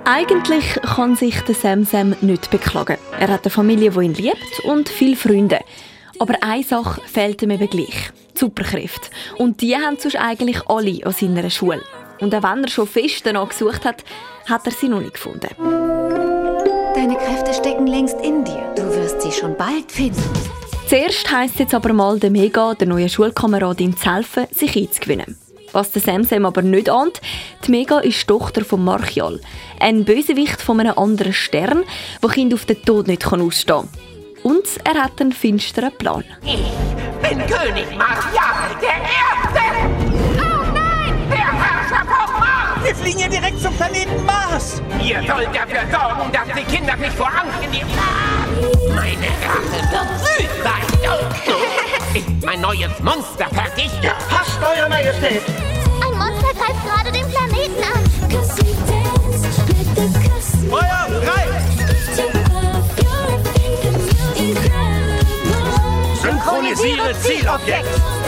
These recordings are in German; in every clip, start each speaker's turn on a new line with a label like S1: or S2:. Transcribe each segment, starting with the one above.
S1: Eigentlich kann sich der Sam nicht beklagen. Er hat eine Familie, die ihn liebt und viele Freunde. Aber eine Sache fehlt ihm eben gleich. Die Superkräfte. Und die haben sonst eigentlich alle an seiner Schule. Und auch wenn er schon fest danach gesucht hat, hat er sie noch nicht gefunden.
S2: Deine Kräfte stecken längst in dir. Du wirst sie schon bald finden.
S1: Zuerst heisst es jetzt aber mal, der Mega, der neuen Schulkameradin, zu helfen, sich einzugewinnen. Was der Sam aber nicht ahnt, die Mega ist die Tochter von Marchial, ein Bösewicht von einem anderen Stern, der Kinder auf den Tod nicht ausstehen kann. Und er hat einen finsteren Plan.
S3: Ich bin König Marchial, der Erste! Oh nein! Der Herrscher vom Mars!
S4: Wir fliegen ja direkt zum Planeten Mars!
S3: Ihr sollt dafür sorgen, dass die Kinder nicht vor Angst in die... Meine Rache wird wütend sein! Ist mein neues Monster fertig?
S4: Ja, passt, Eure Majestät!
S5: Ein Monster greift gerade den Planeten an.
S4: Feuer frei! Synchronisiere Zielobjekt!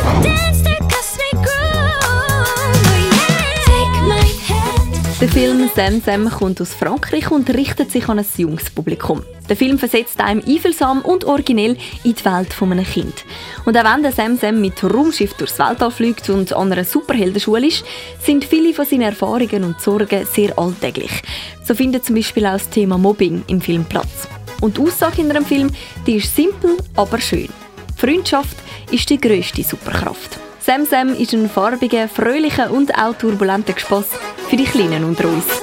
S1: Der Film «Sam» kommt aus Frankreich und richtet sich an ein junges Publikum. Der Film versetzt einem einfühlsam und originell in die Welt eines Kindes. Und auch wenn der Sam mit Raumschiff durchs Weltall fliegt und an einer Superheldenschule ist, sind viele von seinen Erfahrungen und Sorgen sehr alltäglich. So findet zum Beispiel auch das Thema Mobbing im Film Platz. Und die Aussage hinter dem Film, die ist simpel, aber schön. Freundschaft ist die grösste Superkraft. Sam ist ein farbiger, fröhlicher und auch turbulenter Gespass für die Kleinen unter uns.